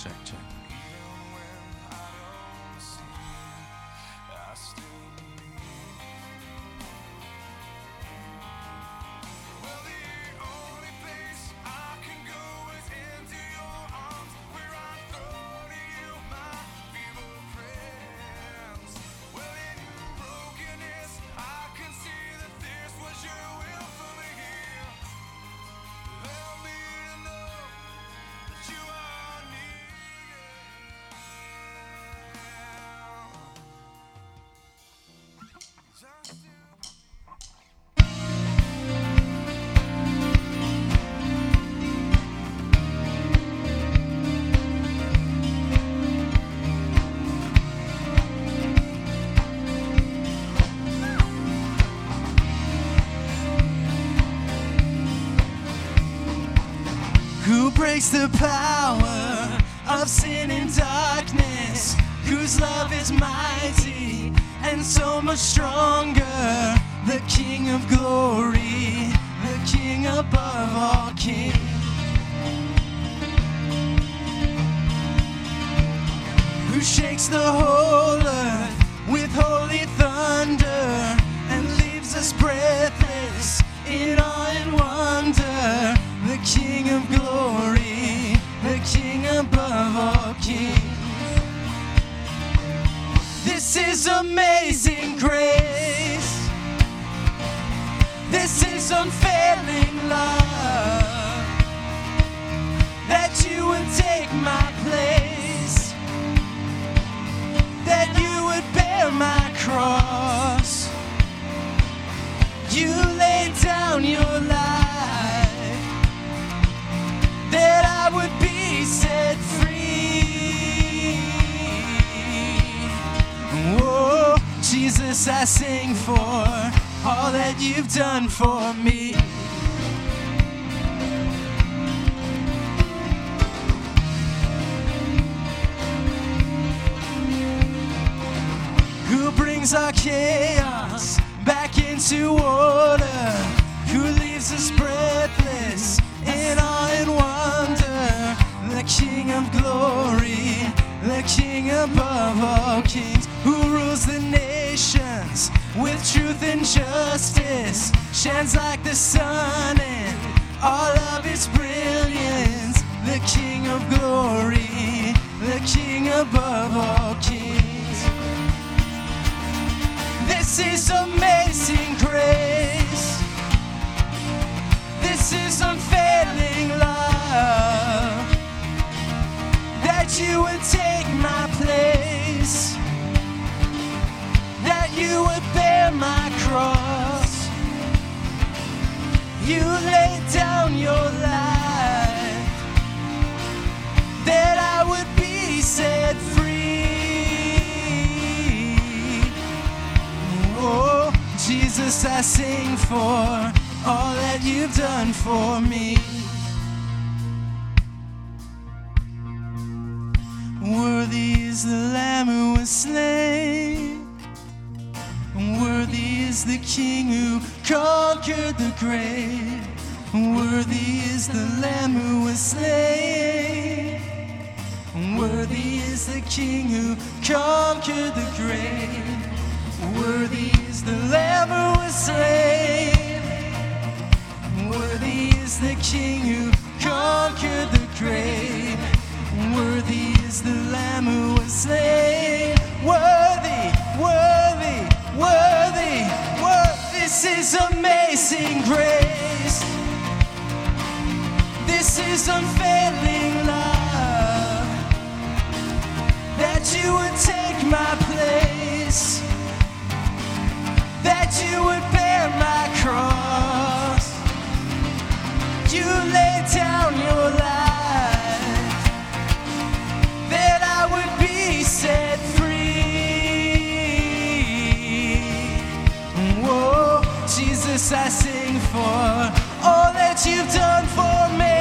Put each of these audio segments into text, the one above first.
check. Who breaks the power of sin and darkness, whose love is mighty and so much stronger, the King of glory, the King above all kings. Who shakes the whole earth with holy thunder and leaves us breathless in awe and wonder, the King of glory, the King above all kings. This is amazing grace. This is unfailing love, that you would take my place, that you would bear my cross. You laid down your life, that I would be set free. Oh, Jesus, I sing for all that you've done for me. Who brings our chaos back into order, who leaves us breathless in awe and wonder, the King of glory, the King above all kings, who rules the nations with truth and justice, shines like the sun in all of its brilliance, the King of glory, the King above all kings. This is amazing grace. This is unfailing love, that you would take my place, that you would bear my cross. You laid down your life, that I would be set free. Oh, Jesus, I sing for all that you've done for me. Worthy is the Lamb who was slain, worthy is the King who conquered the grave, worthy is the Lamb who was slain, worthy is the King who conquered the grave, worthy is the Lamb who was slain, worthy is the King who conquered the grave, worthy is the Lamb who was slain. Worthy, worthy, worthy, worthy. This is amazing grace. This is unfailing love, that you would take my place, that you would bear my cross. You laid down your life, that I would be set free. Whoa, Jesus, I sing for all that you've done for me.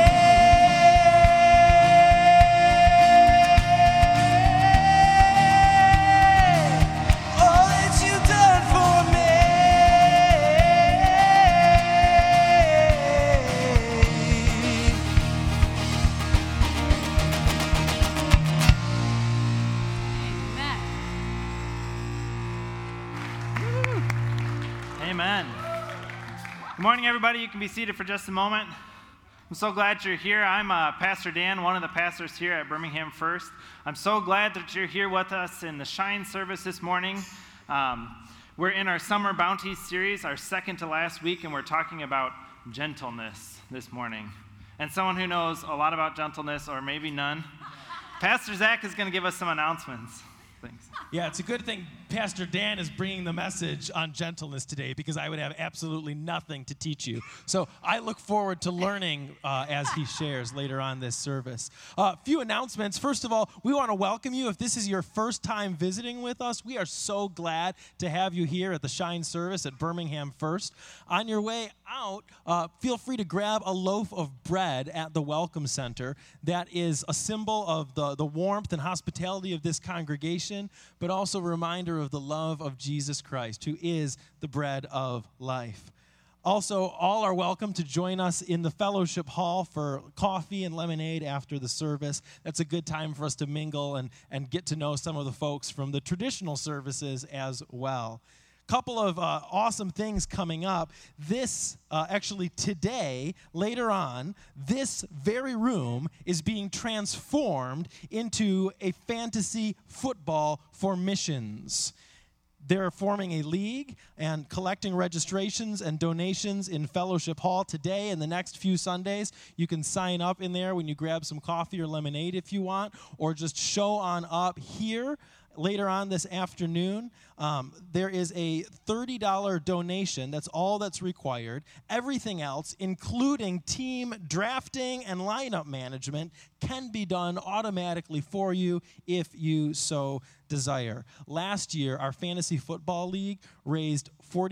Amen. Good morning, everybody. You can be seated for just a moment. I'm so glad you're here. I'm Pastor Dan, one of the pastors here at Birmingham First. I'm so glad that you're here with us in the Shine service this morning. We're in our Summer Bounty series, our second to last week, and we're talking about gentleness this morning. And someone who knows a lot about gentleness, or maybe none, Pastor Zach is going to give us some announcements. Thanks. Yeah, it's a good thing Pastor Dan is bringing the message on gentleness today, because I would have absolutely nothing to teach you. So I look forward to learning as he shares later on this service. A few announcements. First of all, we want to welcome you. If this is your first time visiting with us, we are so glad to have you here at the Shine service at Birmingham First. On your way out, feel free to grab a loaf of bread at the Welcome Center. That is a symbol of the warmth and hospitality of this congregation, but also a reminder of the love of Jesus Christ, who is the bread of life. Also, all are welcome to join us in the fellowship hall for coffee and lemonade after the service. That's a good time for us to mingle and get to know some of the folks from the traditional services as well. Couple of awesome things coming up. Actually today, later on, this very room is being transformed into a fantasy football for missions. They're forming a league and collecting registrations and donations in Fellowship Hall today and the next few Sundays. You can sign up in there when you grab some coffee or lemonade if you want, or just show on up here later on this afternoon. There is a $30 donation. That's all that's required. Everything else, including team drafting and lineup management, can be done automatically for you if you so desire. Last year, our Fantasy Football League raised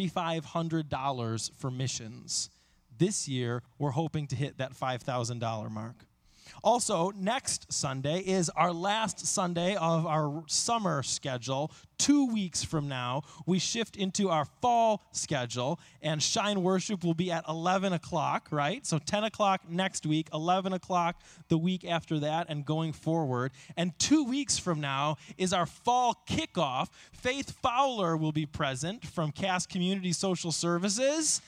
$4,500 for missions. This year, we're hoping to hit that $5,000 mark. Also, next Sunday is our last Sunday of our summer schedule. 2 weeks from now, we shift into our fall schedule, and Shine Worship will be at 11 o'clock, right? So 10 o'clock next week, 11 o'clock the week after that, and going forward. And 2 weeks from now is our fall kickoff. Faith Fowler will be present from Cass Community Social Services,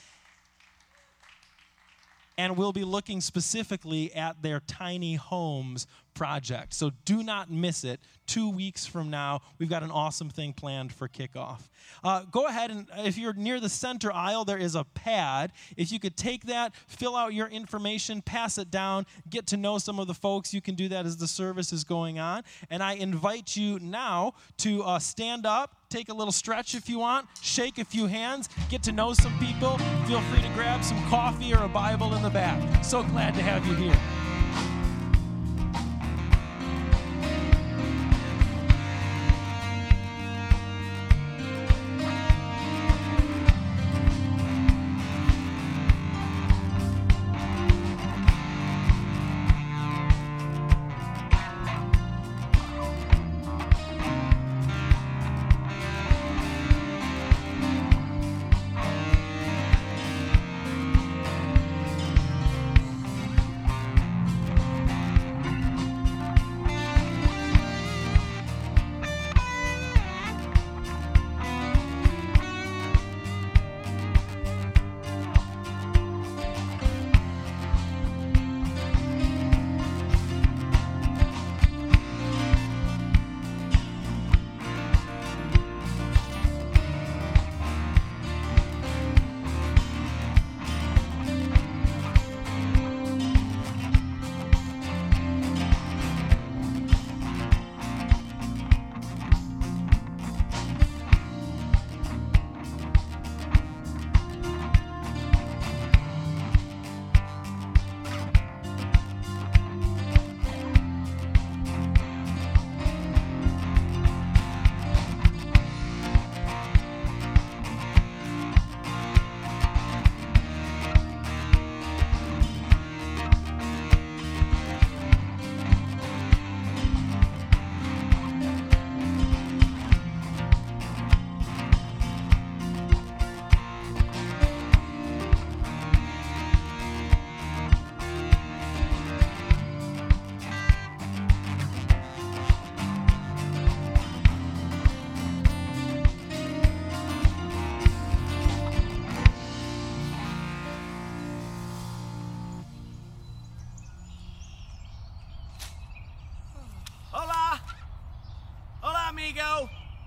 and we'll be looking specifically at their tiny homes project. So do not miss it. 2 weeks from now, we've got an awesome thing planned for kickoff. Go ahead, and if you're near the center aisle, there is a pad. If you could take that, fill out your information, pass it down, get to know some of the folks. You can do that as the service is going on. And I invite you now to stand up, take a little stretch if you want, shake a few hands, get to know some people. Feel free to grab some coffee or a Bible in the back. So glad to have you here. amigo.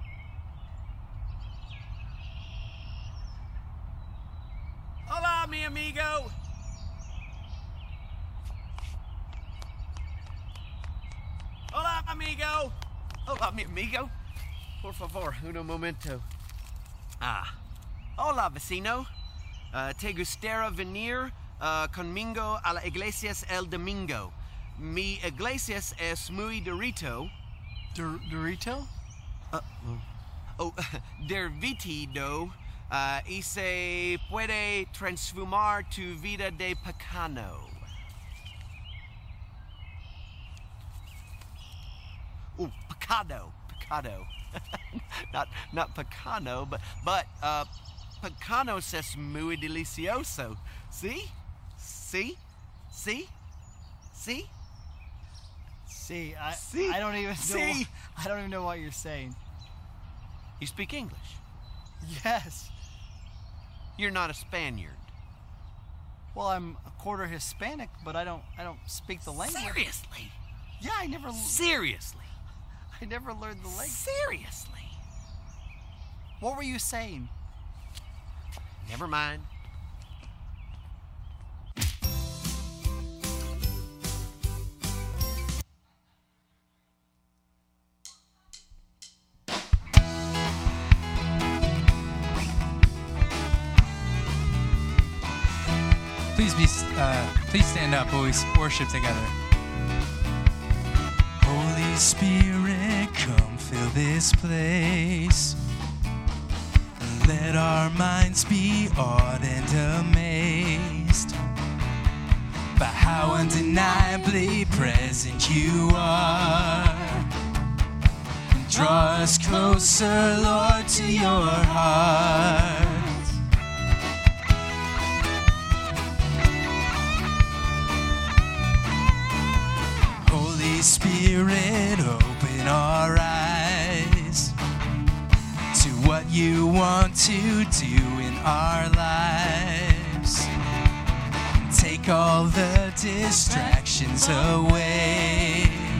Hola, mi amigo. Hola, amigo. Hola, mi amigo. Por favor, uno momento. Hola, vecino. ¿Te gustaría venir conmigo a la iglesia el domingo? Mi iglesia es muy dorito. Dorito? Divertido. Y se puede transformar tu vida de pecado. Pecado. not pecado, but pecanos es muy delicioso. See? I don't even know. I don't even know what you're saying. You speak English. Yes. You're not a Spaniard. Well, I'm a quarter Hispanic, but I don't speak the language. Seriously? Yeah, I never learned the language. Seriously? What were you saying? Never mind. Please stand up while we worship together. Holy Spirit, come fill this place. Let our minds be awed and amazed by how undeniably present you are. Draw us closer, Lord, to your heart. Holy Spirit, open our eyes to what you want to do in our lives. Take all the distractions away.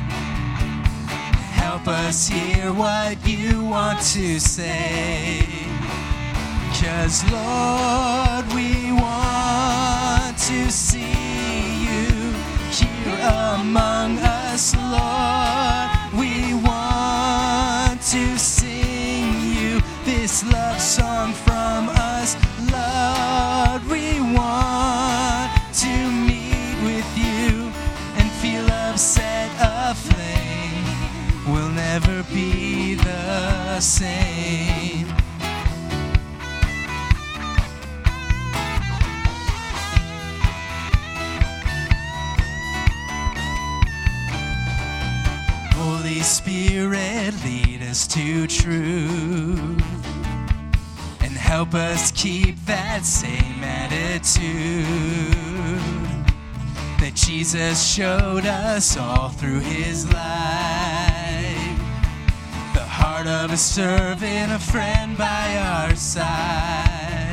Help us hear what you want to say. 'Cause Lord, we want to see you here among us, Lord. We want to sing you this love song from us, Lord. We want to meet with you and feel love set aflame. We'll never be the same. Holy Spirit, lead us to truth and help us keep that same attitude that Jesus showed us all through his life. The heart of a servant, a friend by our side.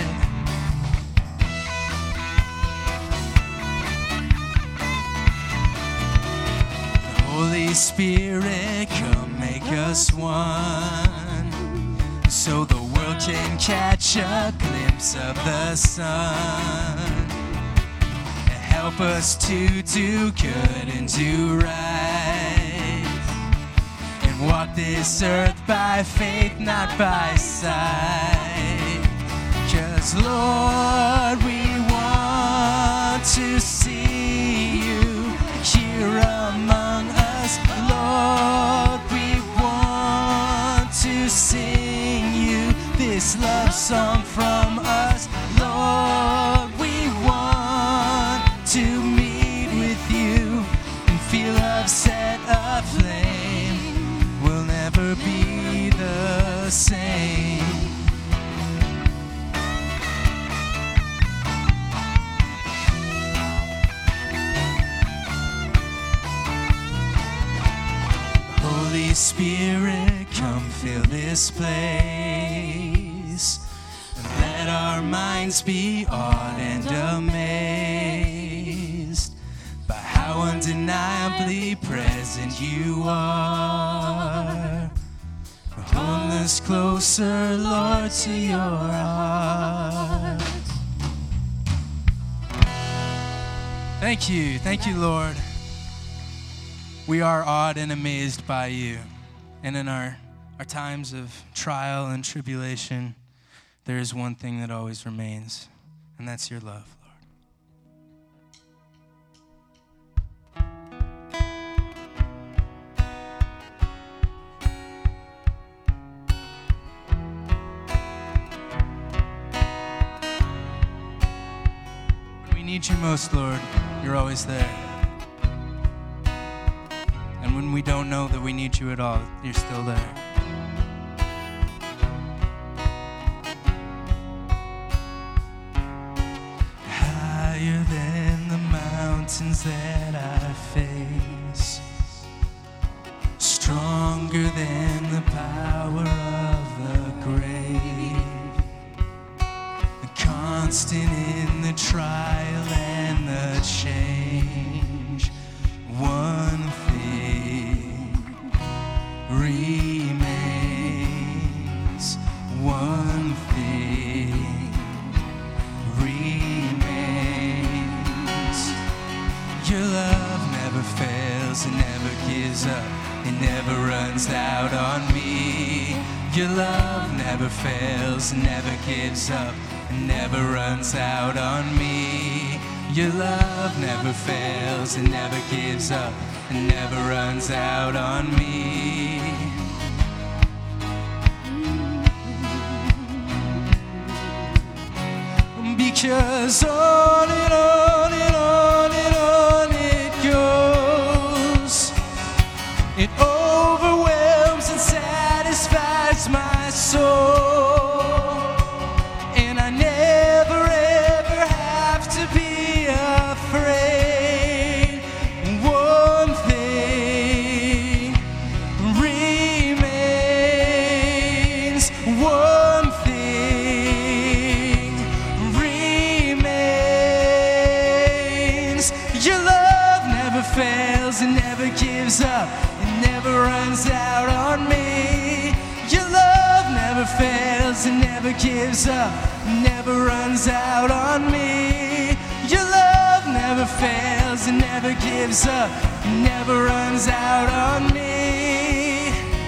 Holy Spirit, come make us one, so the world can catch a glimpse of the sun. Help us to do good and do right, and walk this earth by faith, not by sight. 'Cause Lord, we want to see you here among us, Lord. We want to sing you this love song from us, Lord. We want to meet with you and feel love set aflame. We'll never be the same. Holy Spirit, come fill this place. Let our minds be awed and amazed by how undeniably present you are. us closer, Lord, to your heart. Thank you, Lord. We are awed and amazed by you. And in our times of trial and tribulation, there is one thing that always remains, and that's your love, When we need you most, Lord, you're always there. And when we don't know that we need you at all, you're still there. Higher than the mountains that I face, stronger than the power of the grave, constant in the trial and the change. One thing remains. One thing remains. Your love never fails, it never gives up, it never runs out on me. Your love never fails, it never gives up, it never runs out on me. Your love never fails, it never gives up, it never runs out on me. Because on and on and on and on it goes. It overwhelms and satisfies my soul. And I never ever have to be afraid. One thing remains. One thing remains. Your love never fails, it never gives up, it never runs out on me. Your love never fails, it never gives up, it never runs out on me. Your love never fails, it never gives up, it never runs out on me.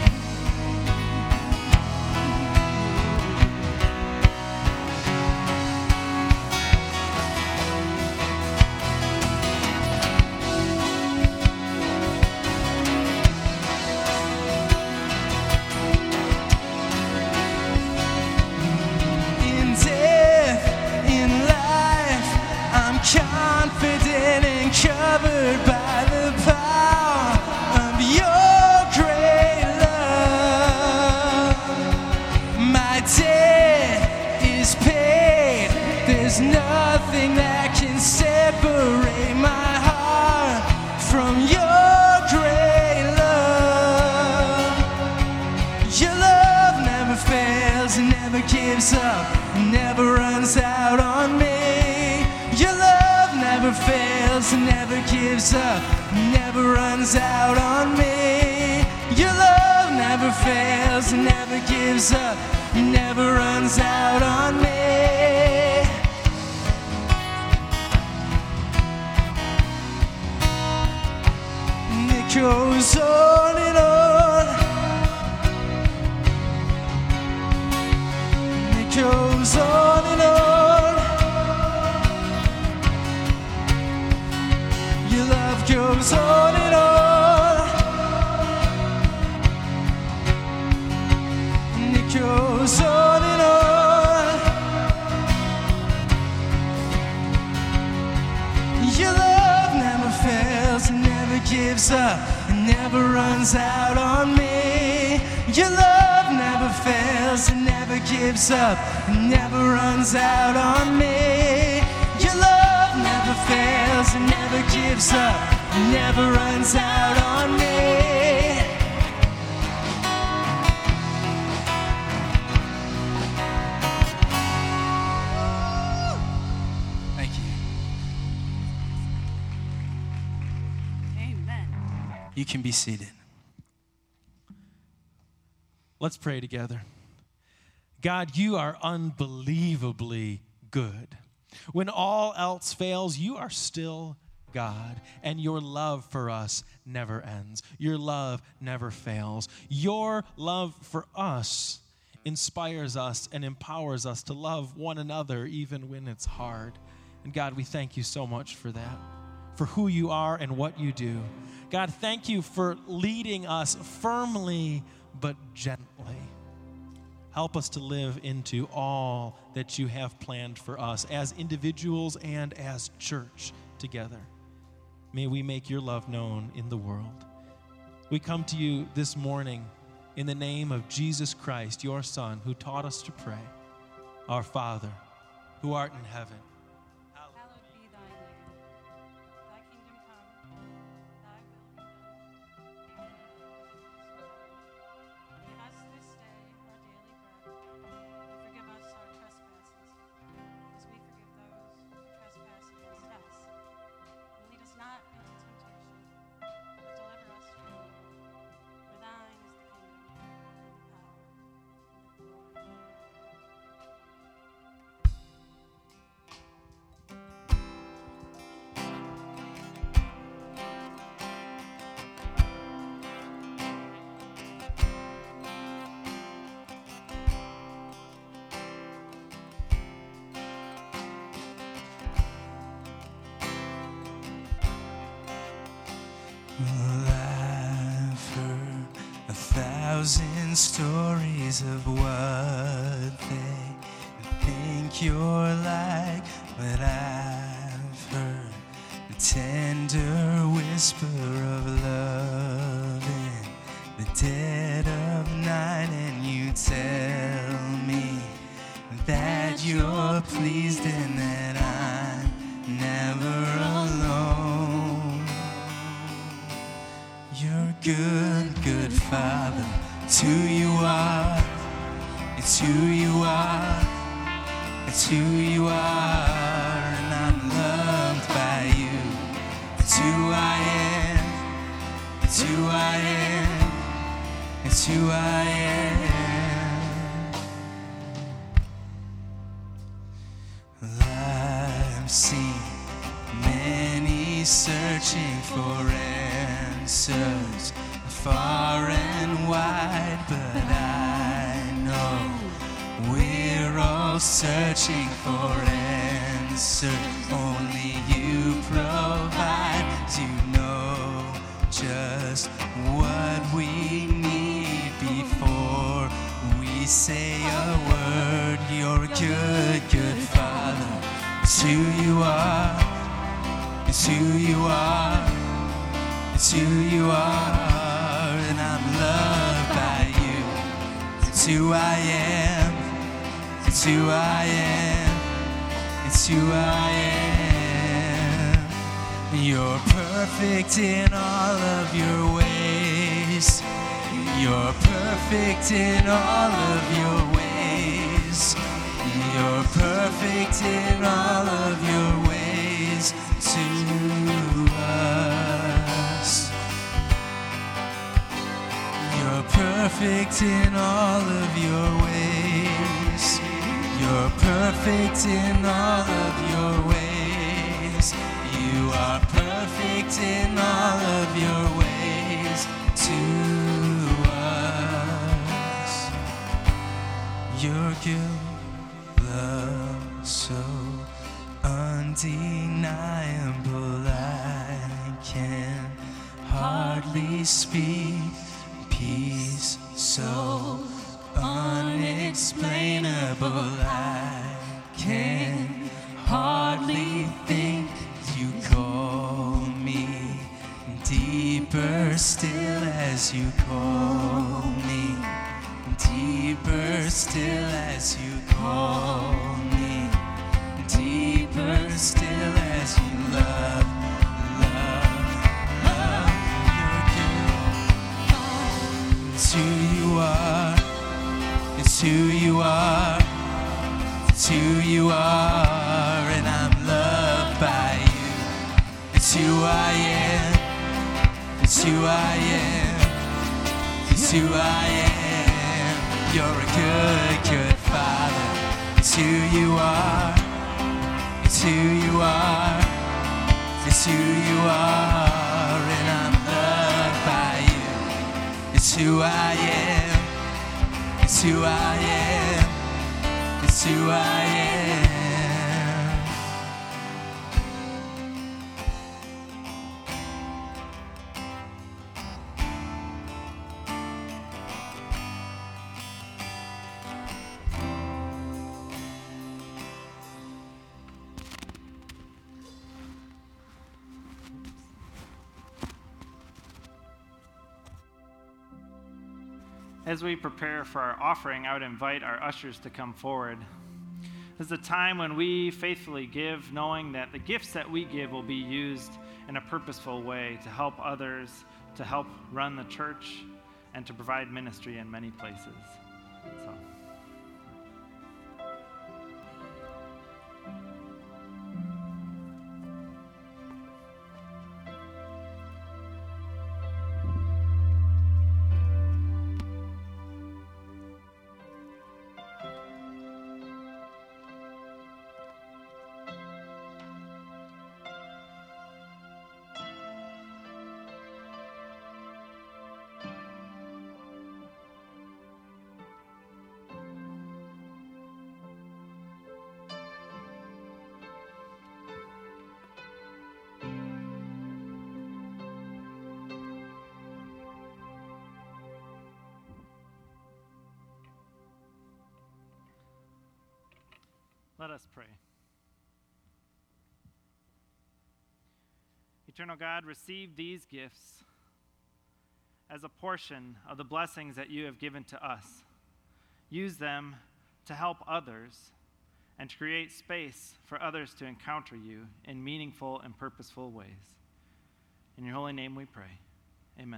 Confident and covered by the power of your great love. My debt is paid. There's nothing that can separate my heart from your great love. Your love never fails, it never gives up, it never runs out on me. Your love never fails, it never gives up, it never runs out on me. Your love never fails, it never gives up, it never runs out on me. And it goes on and on. And it goes on and on. Goes on and on, and it goes on and on. Your love never fails, it never gives up, it never runs out on me. Your love never fails, it never gives up, it never runs out on me. Your love never fails, it never gives up, it never runs out on me. Thank you. Amen. You can be seated. Let's pray together. God, you are unbelievably good. When all else fails, you are still God, and your love for us never ends. Your love never fails. Your love for us inspires us and empowers us to love one another even when it's hard. And God, we thank you so much for that, for who you are and what you do. God, thank you for leading us firmly but gently. Help us to live into all that you have planned for us as individuals and as church together. May we make your love known in the world. We come to you this morning in the name of Jesus Christ, your Son, who taught us to pray. Our Father, who art in heaven, Hallowed be thy name. Thy kingdom come, thy will be done. Give us this day our daily bread, and forgive us our trespasses, as we forgive those who trespass against us. And lead us not into temptation, but deliver us from evil. For thine is the kingdom, and the power, and the glory. Well, I've heard 1,000 stories of what they think you're like, but I've heard the tender whisper of love in the dead of night, and you tell me that you're pleased and that I'm never alone. You're good, good Father. It's who you are. It's who you are. It's who you are. And I'm loved by you. It's who I am. It's who I am. It's who I am. I've seen many searching for answers far and wide, but I know we're all searching for answers only you provide. You know just what we need before we say a word. You're a good, good Father. It's who you are. It's who you are. It's who you are, and I'm loved by you. It's who I am. It's who I am. It's who I am. You're perfect in all of your ways. You're perfect in all of your ways. You're perfect in all of your ways to us. You're perfect in all of your ways. You're perfect in all of your ways. You are perfect in all of your ways to us. Your good love so undeniable, I can hardly speak. Peace so unexplainable, I can hardly think. You call me deeper still as you call me, deeper still as you call me, deeper still as you love, love, you're good. It's who you are, it's who you are, it's who you are, and I'm loved by you. It's who I am, it's who I am, it's who I am. You're a good, good Father. It's who you are. It's who you are. It's who you are. And I'm loved by you. It's who I am. It's who I am. It's who I am. As we prepare for our offering, I would invite our ushers to come forward. This is a time when we faithfully give, knowing that the gifts that we give will be used in a purposeful way to help others, to help run the church, and to provide ministry in many places. So. Let us pray. Eternal God, receive these gifts as a portion of the blessings that you have given to us. Use them to help others and to create space for others to encounter you in meaningful and purposeful ways. In your holy name we pray. Amen.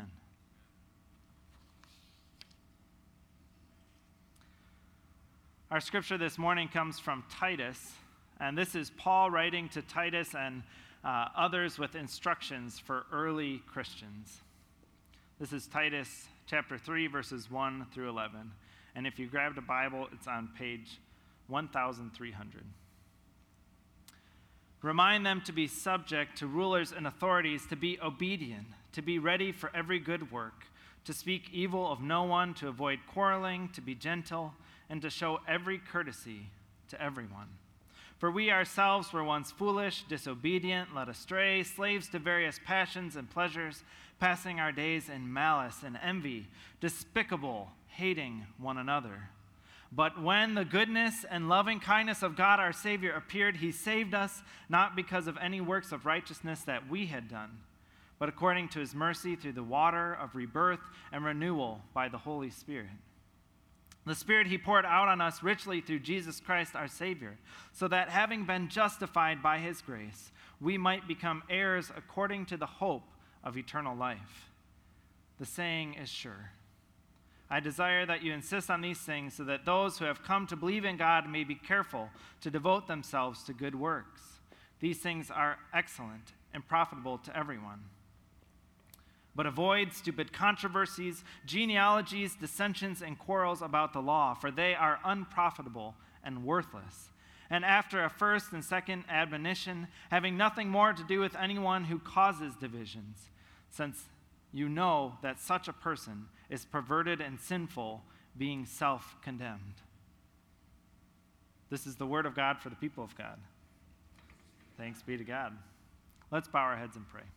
Our scripture this morning comes from Titus, and this is Paul writing to Titus and others with instructions for early Christians. This is Titus chapter 3, verses 1 through 11. And if you grabbed a Bible, it's on page 1300. Remind them to be subject to rulers and authorities, to be obedient, to be ready for every good work, to speak evil of no one, to avoid quarreling, to be gentle, and to show every courtesy to everyone. For we ourselves were once foolish, disobedient, led astray, slaves to various passions and pleasures, passing our days in malice and envy, despicable, hating one another. But when the goodness and loving kindness of God our Savior appeared, he saved us, not because of any works of righteousness that we had done, but according to his mercy through the water of rebirth and renewal by the Holy Spirit. The Spirit he poured out on us richly through Jesus Christ our Savior, so that having been justified by his grace, we might become heirs according to the hope of eternal life. The saying is sure. I desire that you insist on these things, so that those who have come to believe in God may be careful to devote themselves to good works. These things are excellent and profitable to everyone. But avoid stupid controversies, genealogies, dissensions, and quarrels about the law, for they are unprofitable and worthless. And after a first and second admonition, having nothing more to do with anyone who causes divisions, since you know that such a person is perverted and sinful, being self-condemned. This is the word of God for the people of God. Thanks be to God. Let's bow our heads and pray.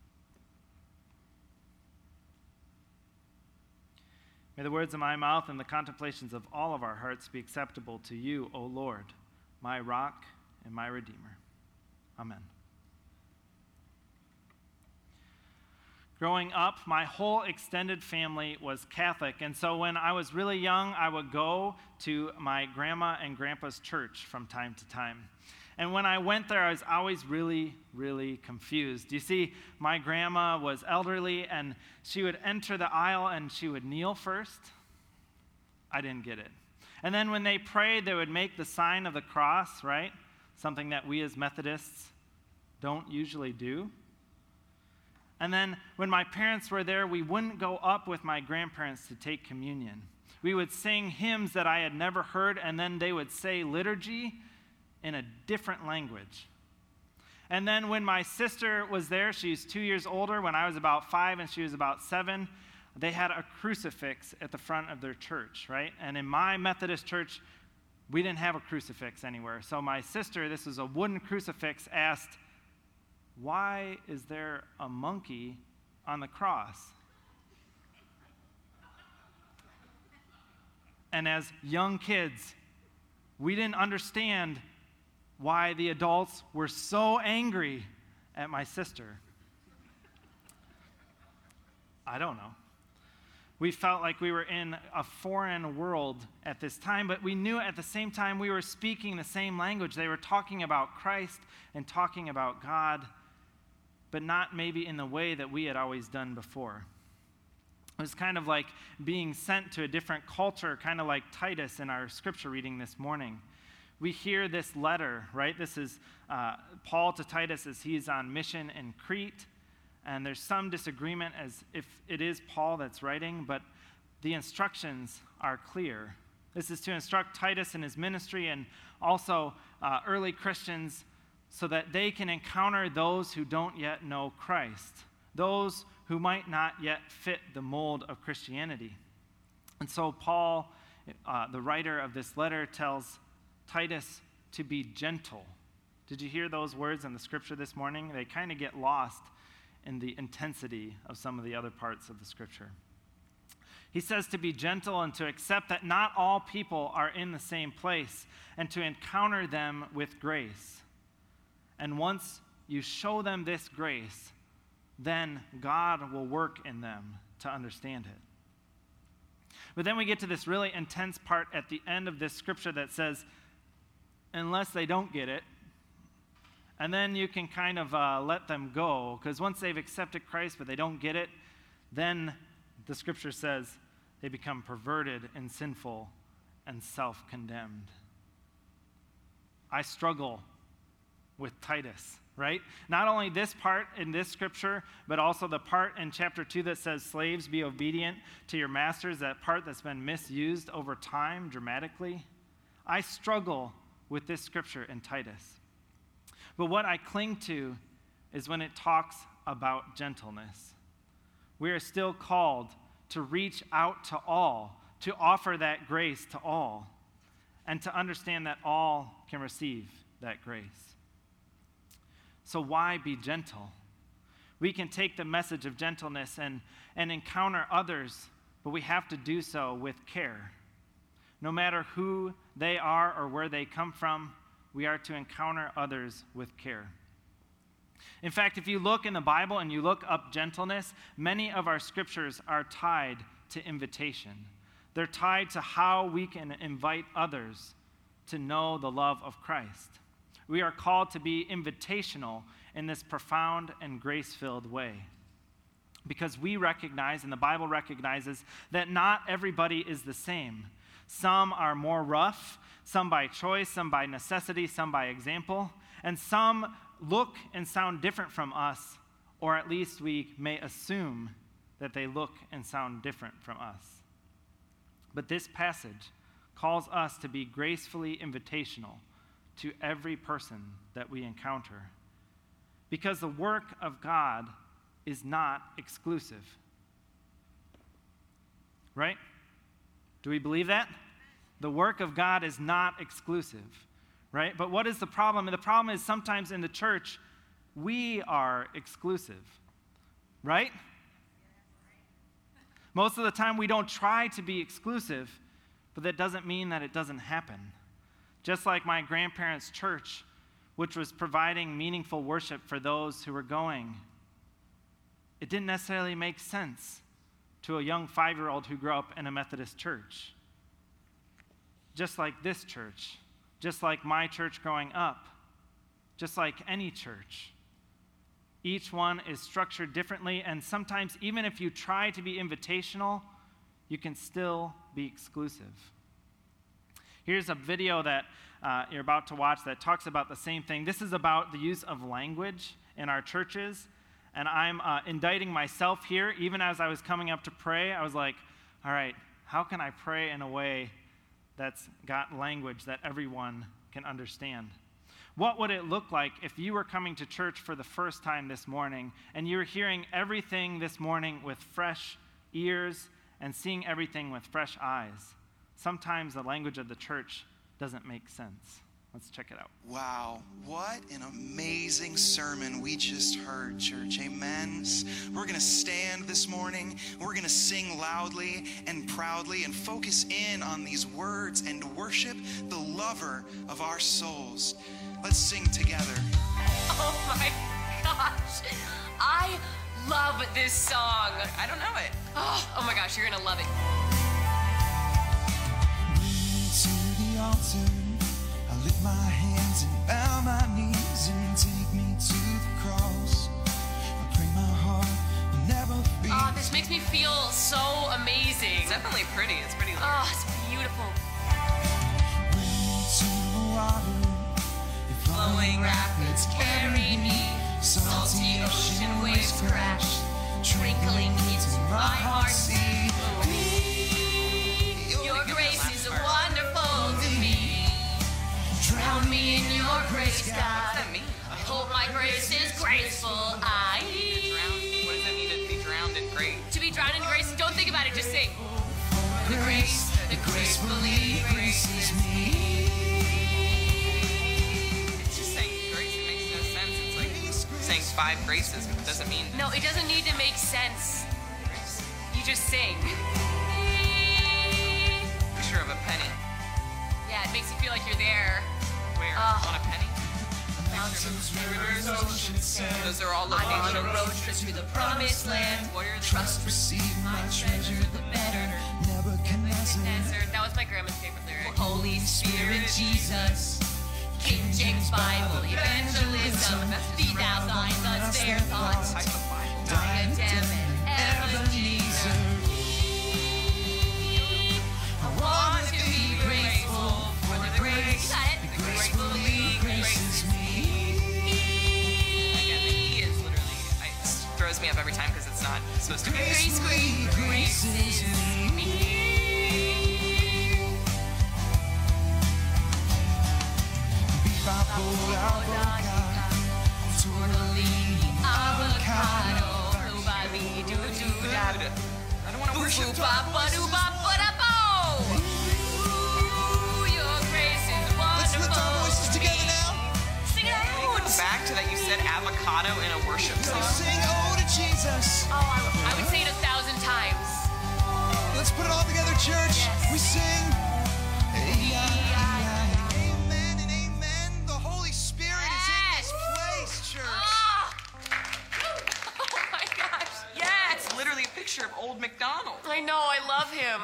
May the words of my mouth and the contemplations of all of our hearts be acceptable to you, O Lord, my rock and my redeemer. Amen. Growing up, my whole extended family was Catholic, and so when I was really young, I would go to my grandma and grandpa's church from time to time. And when I went there, I was always really, really confused. You see, my grandma was elderly, and she would enter the aisle, and she would kneel first. I didn't get it. And then when they prayed, they would make the sign of the cross, right? Something that we as Methodists don't usually do. And then when my parents were there, we wouldn't go up with my grandparents to take communion. We would sing hymns that I had never heard, and then they would say liturgy in a different language. And then when my sister was there, she's 2 years older, when I was about 5 and she was about 7, they had a crucifix at the front of their church, right? And in my Methodist church, we didn't have a crucifix anywhere. So my sister, this was a wooden crucifix, asked, "Why is there a monkey on the cross?" And as young kids, we didn't understand why the adults were so angry at my sister. I don't know. We felt like we were in a foreign world at this time, but we knew at the same time we were speaking the same language. They were talking about Christ and talking about God, but not maybe in the way that we had always done before. It was kind of like being sent to a different culture, kind of like Titus in our scripture reading this morning. We hear this letter, right? This is Paul to Titus as he's on mission in Crete, and there's some disagreement as if it is Paul that's writing, but the instructions are clear. This is to instruct Titus in his ministry and also early Christians so that they can encounter those who don't yet know Christ, those who might not yet fit the mold of Christianity. And so Paul, the writer of this letter, tells Titus to be gentle. Did you hear those words in the scripture this morning? They kind of get lost in the intensity of some of the other parts of the scripture. He says to be gentle and to accept that not all people are in the same place and to encounter them with grace. And once you show them this grace, then God will work in them to understand it. But then we get to this really intense part at the end of this scripture that says, unless they don't get it, and then you can kind of let them go, because once they've accepted Christ but they don't get it, then the scripture says they become perverted and sinful and self-condemned. I struggle with Titus, right? Not only this part in this scripture, but also the part in chapter 2 that says, slaves, be obedient to your masters, that part that's been misused over time dramatically. I struggle with this scripture in Titus. But what I cling to is when it talks about gentleness. We are still called to reach out to all, to offer that grace to all, and to understand that all can receive that grace. So why be gentle? We can take the message of gentleness and encounter others, but we have to do so with care. No matter who they are or where they come from, we are to encounter others with care. In fact, if you look in the Bible and you look up gentleness, many of our scriptures are tied to invitation. They're tied to how we can invite others to know the love of Christ. We are called to be invitational in this profound and grace-filled way. Because we recognize, and the Bible recognizes, that not everybody is the same. Some are more rough, some by choice, some by necessity, some by example, and some look and sound different from us, or at least we may assume that they look and sound different from us. But this passage calls us to be gracefully invitational to every person that we encounter, because the work of God is not exclusive. Right? Do we believe that? The work of God is not exclusive, right? But what is the problem? And the problem is sometimes in the church, we are exclusive, right? Most of the time we don't try to be exclusive, but that doesn't mean that it doesn't happen. Just like my grandparents' church, which was providing meaningful worship for those who were going, it didn't necessarily make sense to a young 5-year-old who grew up in a Methodist church. Just like this church, just like my church growing up, just like any church. Each one is structured differently, and sometimes even if you try to be invitational, you can still be exclusive. Here's a video that you're about to watch that talks about the same thing. This is about the use of language in our churches, and I'm indicting myself here. Even as I was coming up to pray, I was like, all right, How can I pray in a way that's got language that everyone can understand? What would it look like if you were coming to church for the first time this morning and you were hearing everything this morning with fresh ears and seeing everything with fresh eyes? Sometimes the language of the church doesn't make sense. Let's check it out. Wow, what an amazing sermon we just heard, church. Amen. We're going to stand this morning. We're going to sing loudly and proudly and focus in on these words and worship the lover of our souls. Let's sing together. Oh my gosh. I love this song. I don't know it. Oh my gosh, you're going to love it. To the altar, I lift my hands and bow my knees and take me to the cross. I pray my heart will never be. Oh, this makes me feel so amazing. It's definitely pretty. It's pretty. Oh, it's beautiful. Bring me to the water. Your Flowing rapids carry me. Salty ocean waves crash. Trickling into my heart sea. Your grace is wonderful to me. Drown me in your grace, God. What does that mean? I hope my grace is graceful. What does it mean to be drowned in grace? To be drowned in grace, don't think about it, just sing. The grace that gracefully graces me. It's just saying grace. It makes no sense. It's like saying 5 graces. It doesn't mean No, it doesn't need to make sense. grace. You just sing. Picture of a penny. Yeah, it makes you feel like you're there. Where? On a penny? Mountains, rivers, oceans, sands. Those are all I'm on a locations. road trip to the promised land. What are the Trust, receive my treasure, the better. Nebuchadnezzar. That was my grandma's favorite lyric. Holy Spirit, Jesus. King James Bible, evangelism. Feed thou thine thoughts, their thoughts. type of Bible? Diadem and Ebenezer. I want to be grateful for the grace that gracefully graces me. Again, the E is literally, it throws me up every time because it's not supposed to be. Gracefully graces me. Tortellini, avocado, blueberry, doo-doo-da. I don't want to worship. Boo-boo-bop-ba-doo-bop-ba-da-bo. Ooh, your grace is wonderful. Let's lift our voices together now. Sing it out. Back to that, you said avocado in a worship song. Sing oh to Jesus. Oh, I would say it 1,000 times. Let's put it all together, church. Yes. We sing. Amen and amen. The Holy Spirit is in this place, church. Ah. Oh my gosh, yes. It's literally a picture of Old MacDonald. I know, I love him.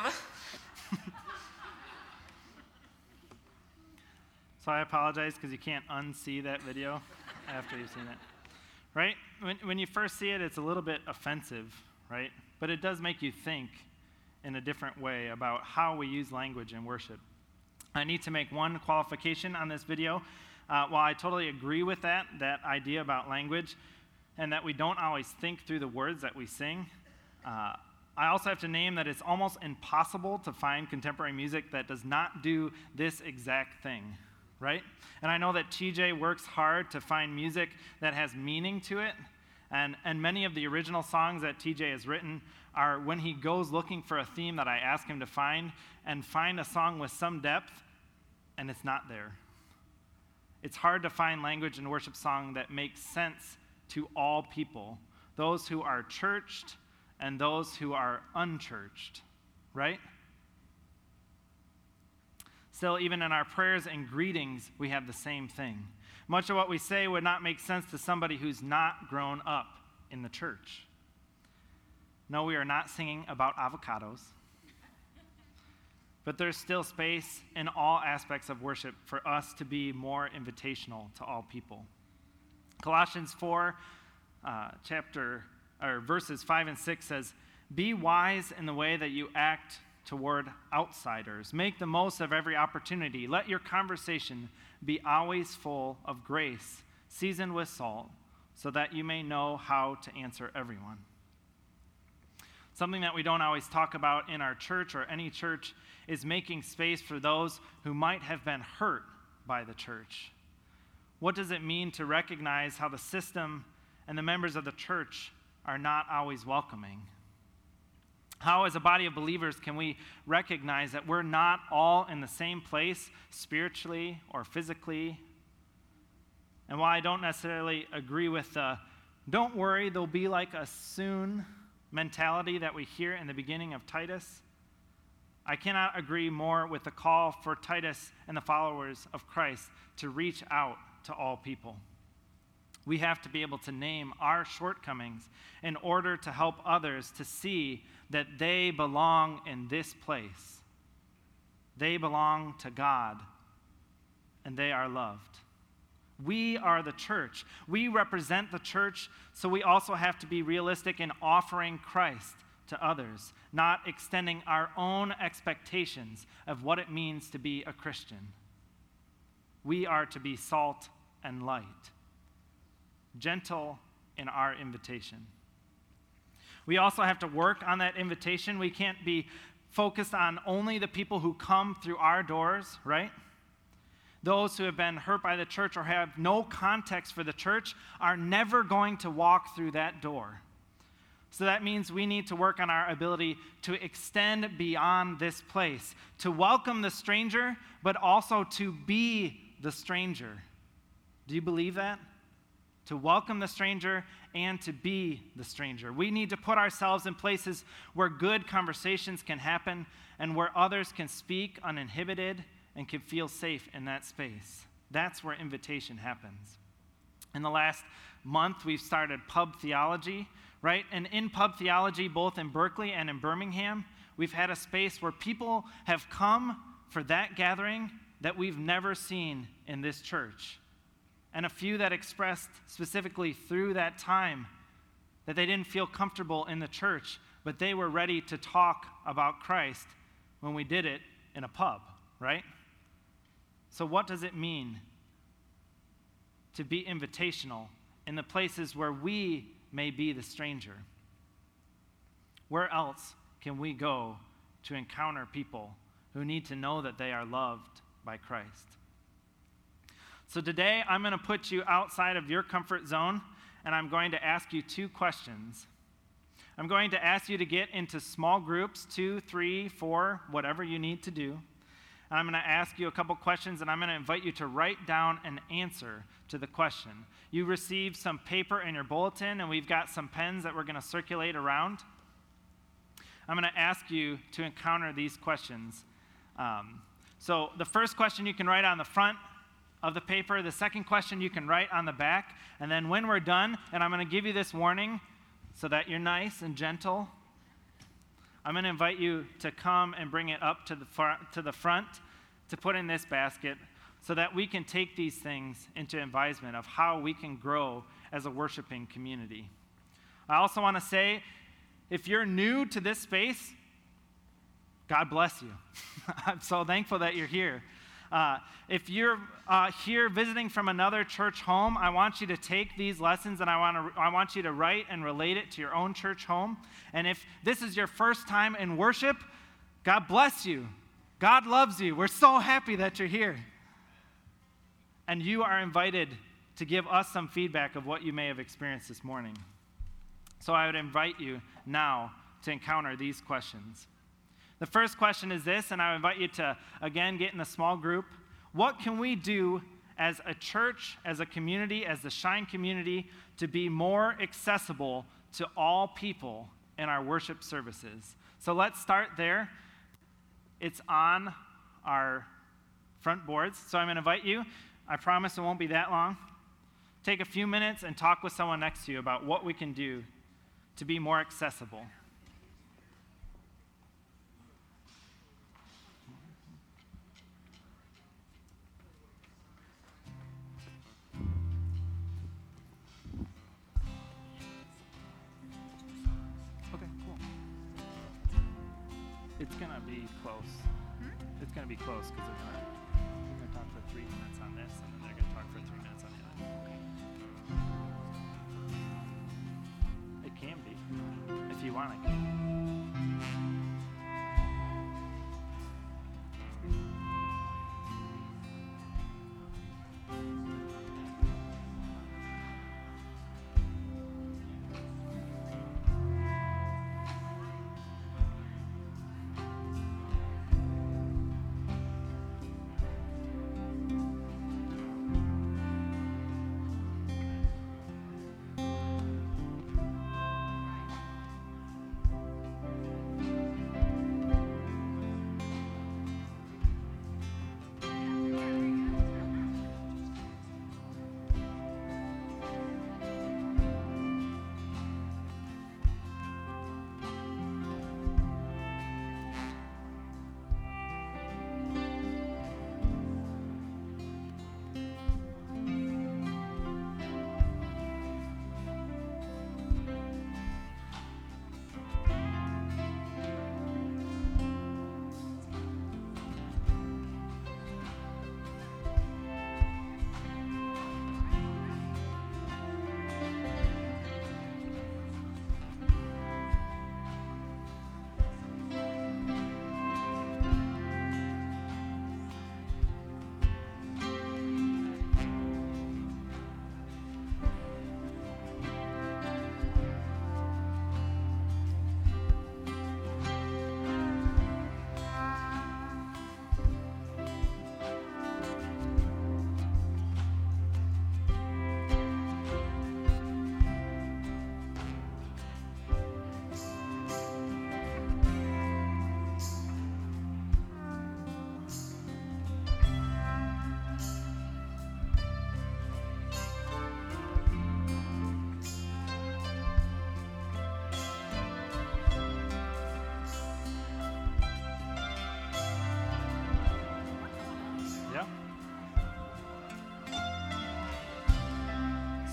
So I apologize because you can't unsee that video after you've seen it. Right? When you first see it, it's a little bit offensive, right? But it does make you think in a different way about how we use language in worship. I need to make one qualification on this video. While I totally agree with that idea about language, and that we don't always think through the words that we sing, I also have to name that it's almost impossible to find contemporary music that does not do this exact thing, right? And I know that TJ works hard to find music that has meaning to it, and many of the original songs that TJ has written are when he goes looking for a theme that I ask him to find, and find a song with some depth, and it's not there. It's hard to find language in a worship song that makes sense to all people, those who are churched and those who are unchurched, right? Still, even in our prayers and greetings, we have the same thing. Much of what we say would not make sense to somebody who's not grown up in the church. No, we are not singing about avocados. But there's still space in all aspects of worship for us to be more invitational to all people. Colossians 4, verses 5 and 6 says, "Be wise in the way that you act toward outsiders. Make the most of every opportunity. Let your conversation be always full of grace, seasoned with salt, so that you may know how to answer everyone." Something that we don't always talk about in our church or any church is making space for those who might have been hurt by the church. What does it mean to recognize how the system and the members of the church are not always welcoming? How, as a body of believers, can we recognize that we're not all in the same place spiritually or physically? And while I don't necessarily agree with the "don't worry, they'll be like us soon" mentality that we hear in the beginning of Titus, I cannot agree more with the call for Titus and the followers of Christ to reach out to all people. We have to be able to name our shortcomings in order to help others to see that they belong in this place. They belong to God, and they are loved. We are the church. We represent the church, so we also have to be realistic in offering Christ to others, not extending our own expectations of what it means to be a Christian. We are to be salt and light, gentle in our invitation. We also have to work on that invitation. We can't be focused on only the people who come through our doors, right? Those who have been hurt by the church or have no context for the church are never going to walk through that door. So that means we need to work on our ability to extend beyond this place, to welcome the stranger, but also to be the stranger. Do you believe that? To welcome the stranger and to be the stranger. We need to put ourselves in places where good conversations can happen and where others can speak uninhibited and can feel safe in that space. That's where invitation happens. In the last month, we've started pub theology, right? And in pub theology, both in Berkeley and in Birmingham, we've had a space where people have come for that gathering that we've never seen in this church. And a few that expressed specifically through that time that they didn't feel comfortable in the church, but they were ready to talk about Christ when we did it in a pub, right? So what does it mean to be invitational in the places where we may be the stranger? Where else can we go to encounter people who need to know that they are loved by Christ? So today, I'm going to put you outside of your comfort zone, and I'm going to ask you 2 questions. I'm going to ask you to get into small groups, 2, 3, 4, whatever you need to do. And I'm going to ask you a couple questions, and I'm going to invite you to write down an answer to the question. You received some paper in your bulletin, and we've got some pens that we're going to circulate around. I'm going to ask you to encounter these questions. So the first question you can write on the front of the paper. The second question you can write on the back. And then when we're done, and I'm going to give you this warning so that you're nice and gentle, I'm going to invite you to come and bring it up to the front to put in this basket so that we can take these things into advisement of how we can grow as a worshiping community. I also want to say, if you're new to this space, God bless you. I'm so thankful that you're here. If you're here visiting from another church home, I want you to take these lessons and I want you to write and relate it to your own church home. And if this is your first time in worship, God bless you. God loves you. We're so happy that you're here. And you are invited to give us some feedback of what you may have experienced this morning. So I would invite you now to encounter these questions. The first question is this, and I would invite you to, again, get in a small group. What can we do as a church, as a community, as the Shine community, to be more accessible to all people in our worship services? So let's start there. It's on our front boards. So I'm going to invite you. I promise it won't be that long. Take a few minutes and talk with someone next to you about what we can do to be more accessible. It's going to be close. It's going to be close because they're going to talk for 3 minutes on this, and then they're going to talk for 3 minutes on the other. Okay. It can be, if you want it.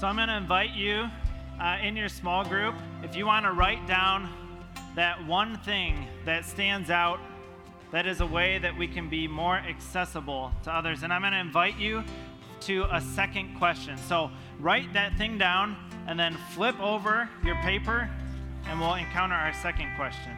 So I'm going to invite you in your small group, if you want to write down that one thing that stands out, that is a way that we can be more accessible to others. And I'm going to invite you to a second question. So write that thing down and then flip over your paper and we'll encounter our second question.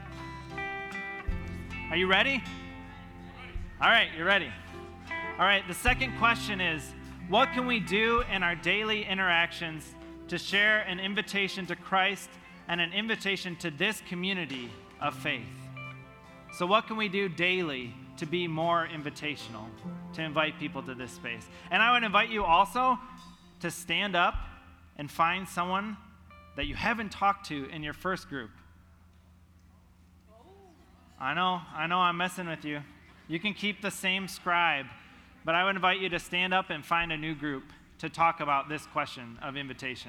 Are you ready? All right, you're ready. All right, the second question is, what can we do in our daily interactions to share an invitation to Christ and an invitation to this community of faith? So what can we do daily to be more invitational, to invite people to this space? And I would invite you also to stand up and find someone that you haven't talked to in your first group. I know, I'm messing with you. You can keep the same scribe, but I would invite you to stand up and find a new group to talk about this question of invitation.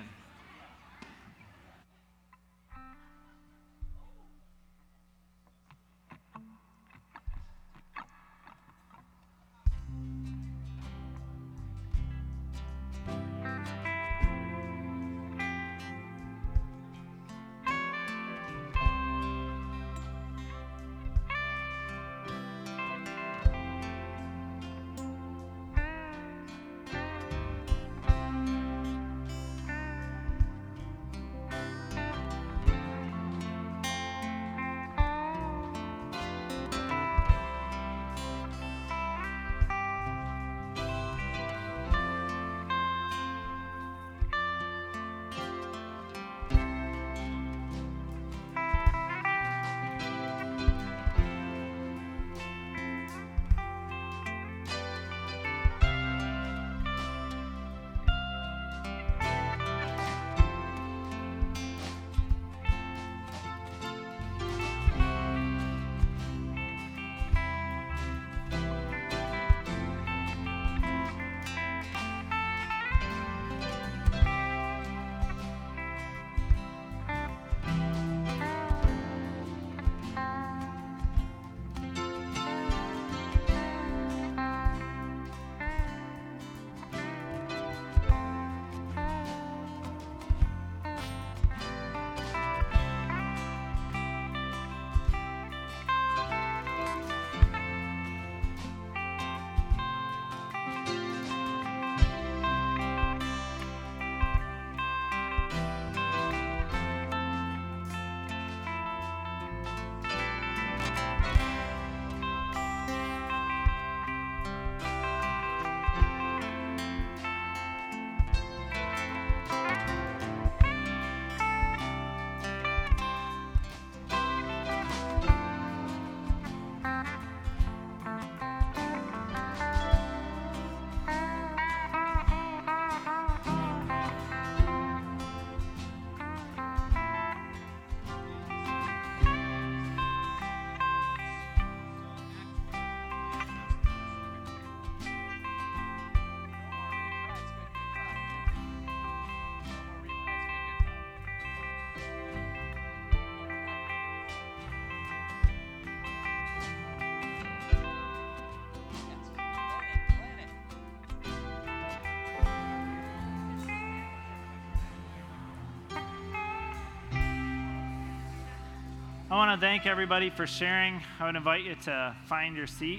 I want to thank everybody for sharing. I would invite you to find your seat.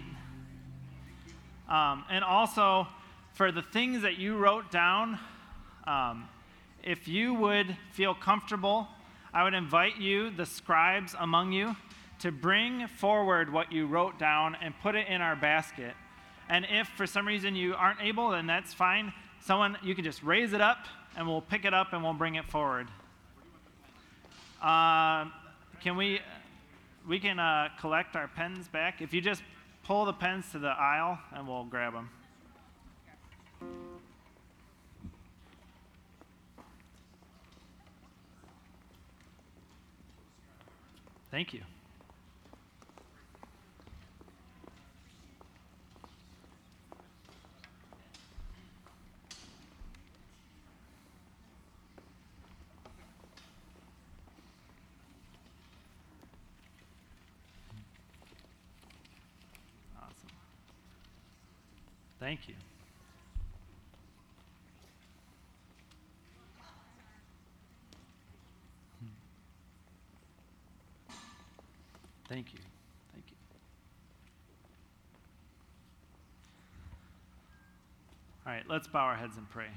And also, for the things that you wrote down, if you would feel comfortable, I would invite you, the scribes among you, to bring forward what you wrote down and put it in our basket. And if for some reason you aren't able, then that's fine. You can just raise it up, and we'll pick it up and we'll bring it forward. We can collect our pens back. If you just pull the pens to the aisle and we'll grab them. Thank you. Thank you. Thank you. Thank you. All right, let's bow our heads and pray.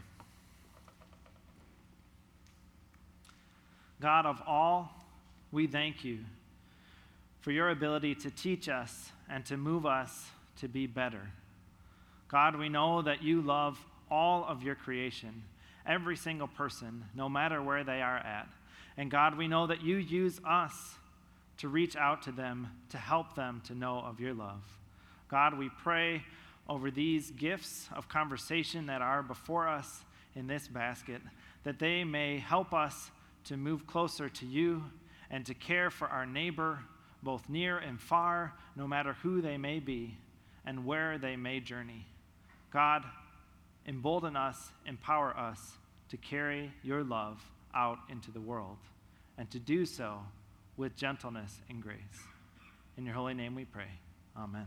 God of all, we thank you for your ability to teach us and to move us to be better. God, we know that you love all of your creation, every single person, no matter where they are at. And God, we know that you use us to reach out to them, to help them to know of your love. God, we pray over these gifts of conversation that are before us in this basket, that they may help us to move closer to you and to care for our neighbor, both near and far, no matter who they may be and where they may journey. God, embolden us, empower us to carry your love out into the world and to do so with gentleness and grace. In your holy name we pray. Amen.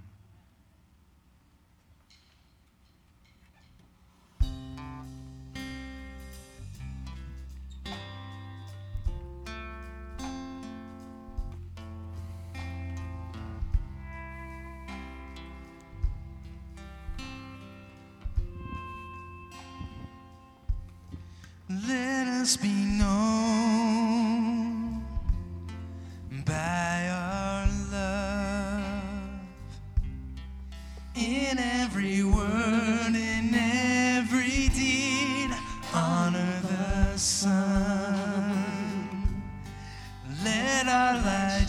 Let us be known by our love in every word, in every deed. Honor the sun. Let our light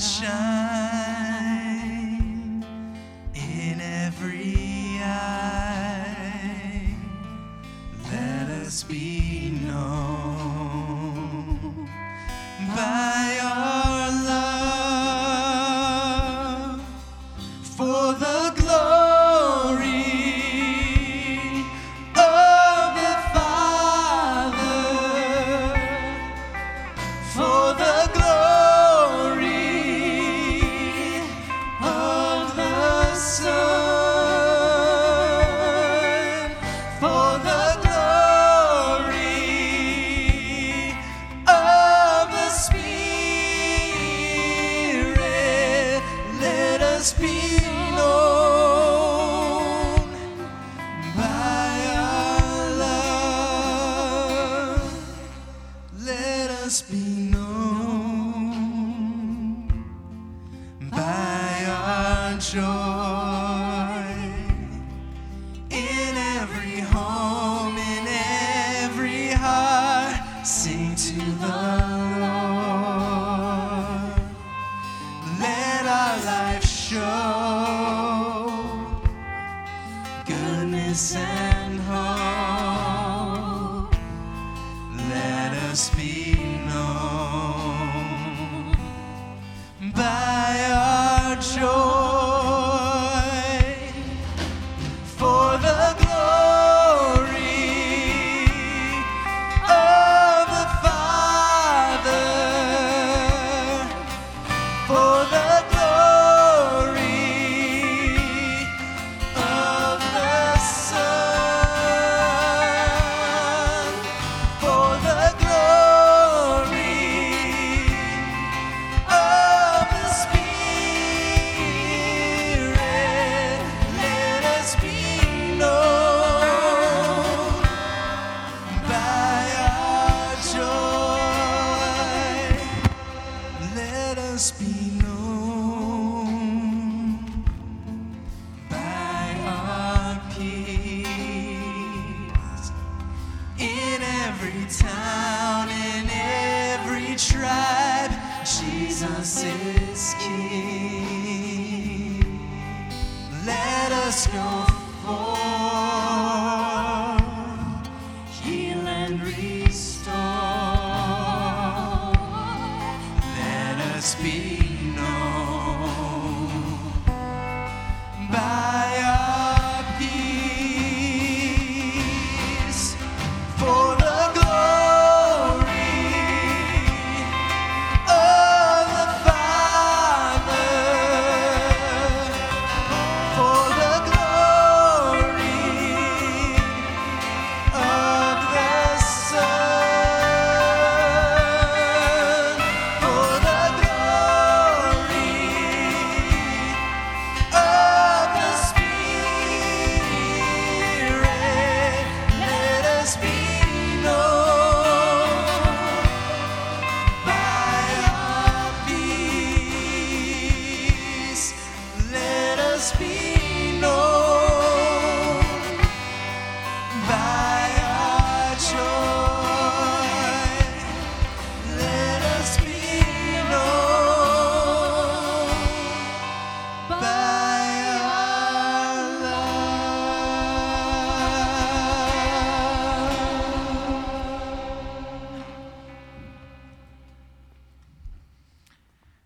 shine in every eye. Let us be known by our love for the glory of the Father, for the glory of the Son, for the glory of the Spirit. Let us be known by our love. Let us be known by our joy in every home, in every heart. Sing to the Lord. Let our life show goodness and hope. Let us be known by our joy for the glory of the Father, for the glory of the Son, for the glory of the Spirit. Let us be known by our joy. Let us be known by our peace in every town, in every tribe. Jesus is King. Let us go forth, heal and restore. Let us be known by our peace for the glory of the Father, for the glory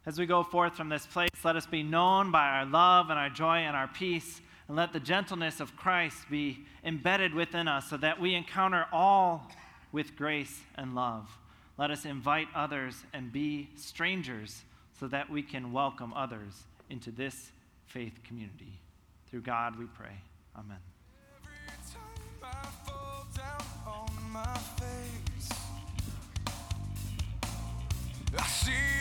As we go forth from this place, let us be known by our love and our joy and our peace, and let the gentleness of Christ be embedded within us so that we encounter all with grace and love. Let us invite others and be strangers so that we can welcome others into this faith community. Through God we pray. Amen. Every time I fall down on my face, I see